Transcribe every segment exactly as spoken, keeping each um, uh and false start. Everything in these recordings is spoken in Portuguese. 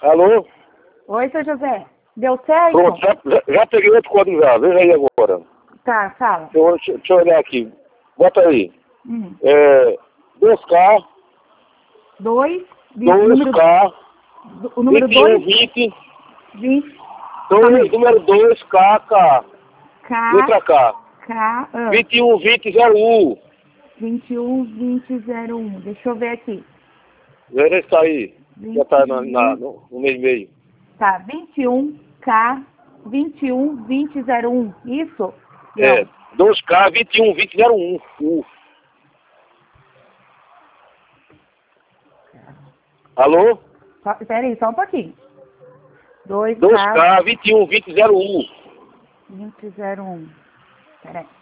Alô? Oi, seu José. Deu certo? Pronto, já, já, já peguei outro código já, veja aí agora. Tá, fala. Deixa eu, deixa, deixa eu olhar aqui. Bota aí. Hum. É, dois K, Dois. dois K, O número vinte e um, dois. vinte, vinte. dois, número dois, K, K, K. letra K, K. Ah, vinte e um, vinte, zero um. vinte e um, vinte, zero um. Deixa eu ver aqui. Veja isso aí. Já tá na, na, vinte e um. no, no meio e meio. Tá, vinte e um K vinte e um, vinte, zero um. Isso? É, Não. dois K, vinte e um, vinte, zero um. U. Alô? Só, pera aí, só um pouquinho. dois dois K K, vinte e um, vinte, zero um. vinte, zero um. Pera aí.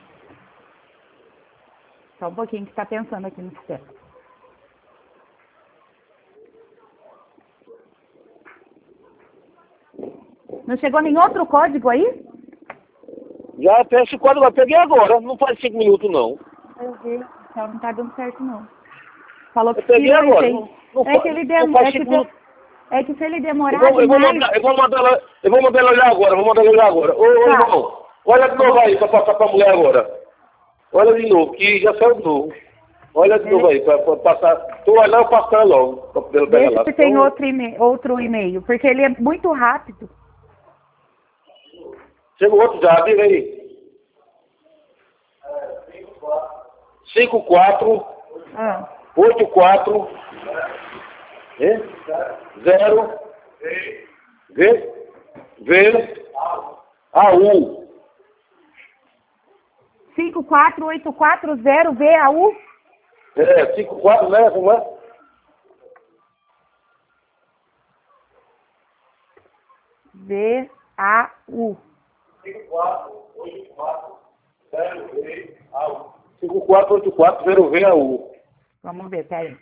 Só um pouquinho que tá pensando aqui no sistema. Não chegou nenhum outro código aí? Já até esse quadro eu peguei agora, não faz cinco minutos não. Eu vi. Então não tá dando certo não. Falou que Eu peguei tirou esse agora, aí. não, não, É fa- que ele não dem... faz é que cinco minutos. se... é que se ele Eu demorar vou, eu vou demais. mandar, eu vou mandar ela, eu vou mandar ela olhar agora, eu vou mandar ela olhar agora. Ô, ô Tá. irmão, olha de novo aí pra passar pra mulher agora. Olha de novo, que já saiu de novo. Olha de novo aí, pra, pra passar. Tô olhando, eu passo ela logo, pra poder ela pegar Deixa lá. se tem Então, outro e-mail, outro e-mail, porque ele é muito rápido. chegou outro já, diga aí. cinco quatro, Ah. oito quatro, é? zero, V, V, A, U. cinco quatro oito quatro zero V A U. É, cinco quatro, né? Como é? V A U. cinco quatro oito quatro zero V A U. cinco quatro oito quatro zero V A U. Vamos ver, peraí.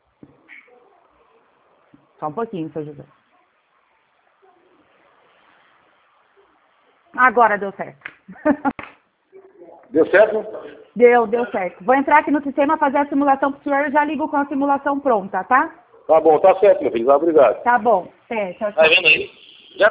Só um pouquinho, seu José. Agora deu certo. Deu certo? Deu, deu certo. Vou entrar aqui no sistema, fazer a simulação pro senhor, eu já ligo com a simulação pronta, tá? Tá bom, tá certo, meu filho. Obrigado. Tá bom. É, tchau, Tá tchau. vendo aí?